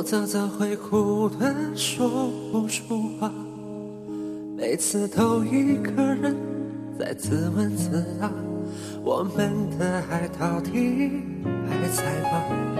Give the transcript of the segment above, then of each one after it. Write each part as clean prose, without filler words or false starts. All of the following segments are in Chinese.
则则会哭得说不出话，每次都一个人在自问自答，我们的爱到底还在吗？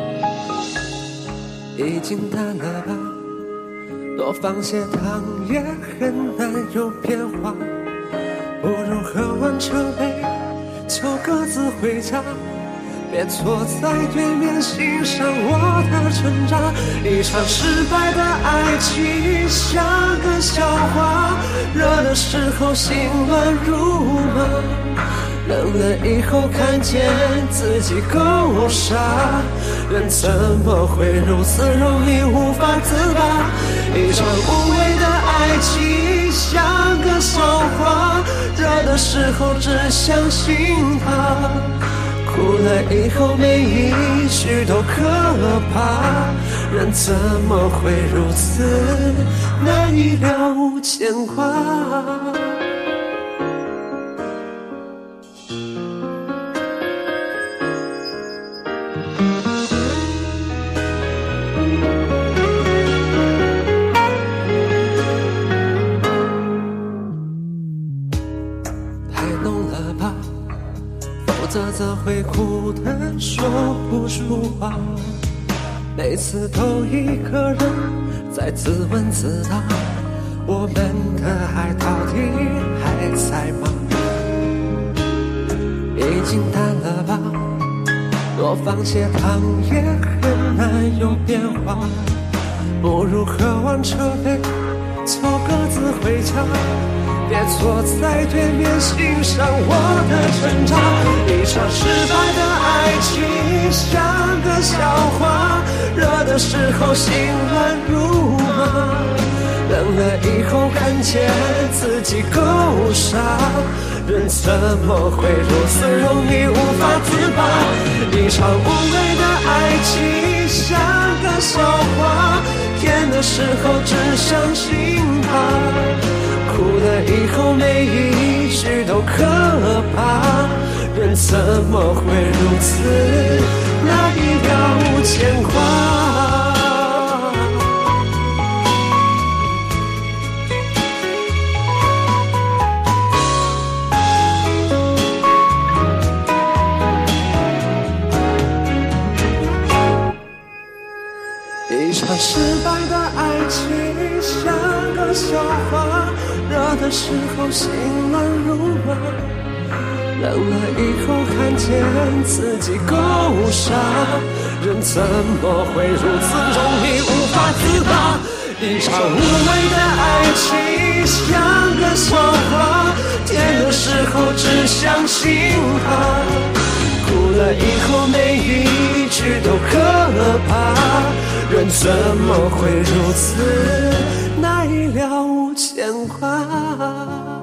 已经淡了吧，多放些糖也很难有变化，不如喝完这杯就各自回家，别坐在对面欣赏我的挣扎。一场失败的爱情像个笑话，热的时候心乱如麻，冷了以后看见自己够傻，人怎么会如此容易无法自拔？一场无谓的爱情像个笑话，热的时候只相信它，哭了以后每一句都可怕，人怎么会如此难以了无牵挂？太浓了吧，否则则会哭得说不出话，每次都一个人在自问自答，我们的爱到底还在吗？已经淡了吧，多放些糖也很难有变化，不如喝完这杯就各自回家，别坐在对面欣赏我的挣扎。一场失败的爱情像个笑话，热的时候心乱如麻，冷了以后看见自己够傻，人怎么会如此容易无法自拔？一场无谓的爱情像个笑话，甜的时候只相信它，哭了以后每一句都可怕，人怎么会如此难以了无牵挂？一场失败的爱情像个笑话，热的时候心乱如麻，冷了以后看见自己够傻，人怎么会如此容易无法自拔？一场无谓的爱情像个笑话，甜的时候只相信它，哭了以后每一句都可怕，人怎么会如此难以了无牵挂？